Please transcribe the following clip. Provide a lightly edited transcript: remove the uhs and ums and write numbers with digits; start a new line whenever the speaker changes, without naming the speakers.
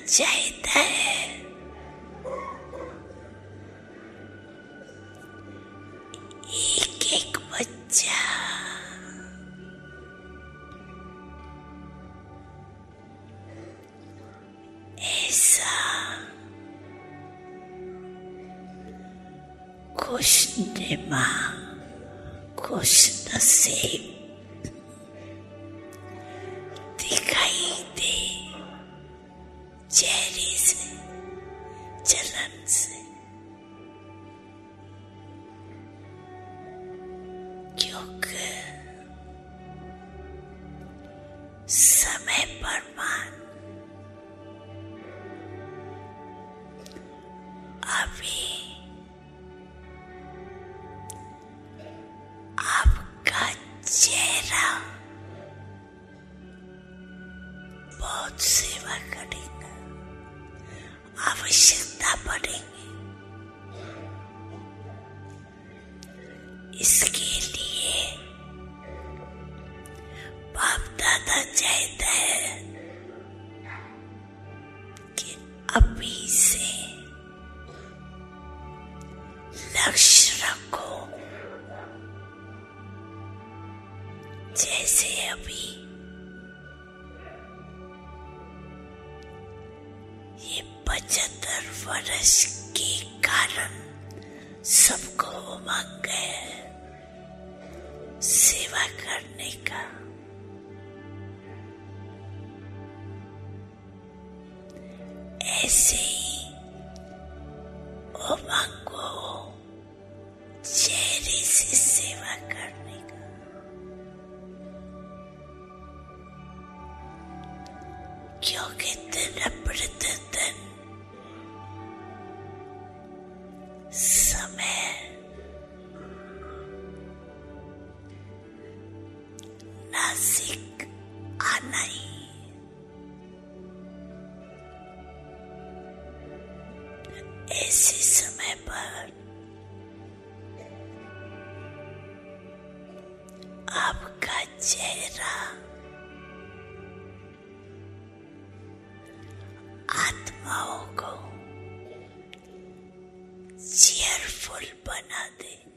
चाहता है एक एक बच्चा ऐसा खुशनुमा, खुशनसीब दिखाई दे, चेहरे से, चलन से, क्योंकि समय पर मान अभी आपका चेहरा बहुत सेवा करेगा, आवश्यकता पड़ेगी। इसके लिए बाप दादा चाहता है कि अभी से लक्ष्य रखो, जैसे अभी ये 75 वर्ष के कारण सबको उमंग है सेवा करने का। ऐसे ही उमंग हो चेहरे से सेवा करने का। क्योंकि दिन प्रतिदिन समय नासिक आना ही, ऐसे समय पर आपका चेहरा आत्माओं को चीयरफुल बना दे।